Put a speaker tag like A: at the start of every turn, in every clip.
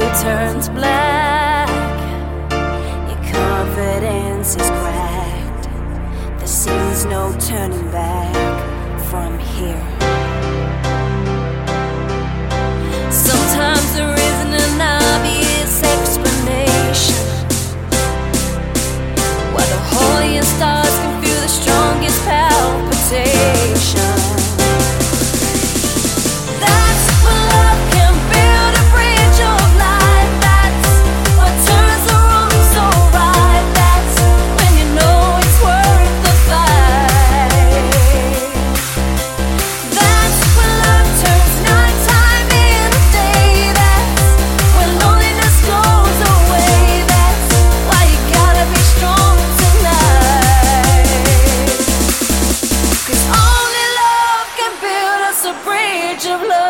A: turns black, your confidence is cracked. There seems no turning back from here. Sometimes there isn't an obvious explanation why the holiest stars can feel the strongest palpitation. That's when love can build a bridge of light. That's what turns the wrong so right. That's when you know it's worth the fight. That's when love turns nighttime into day. That's when loneliness goes away. That's why you gotta be strong tonight. 'Cause only love can build us a bridge of love.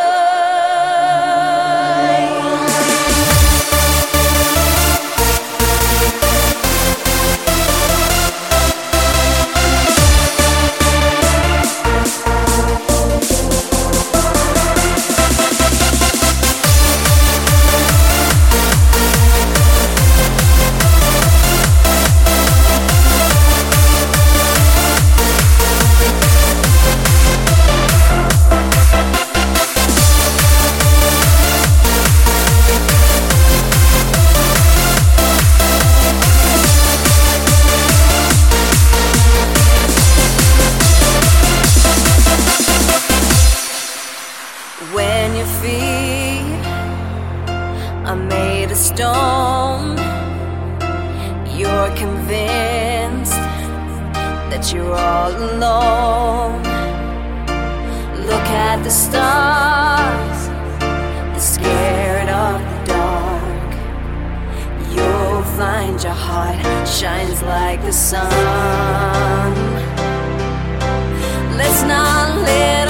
A: When your feet are made of stone, you're convinced that you're all alone. Look at the stars, they're scared of the dark. You'll find your heart shines like the sun. Let's not live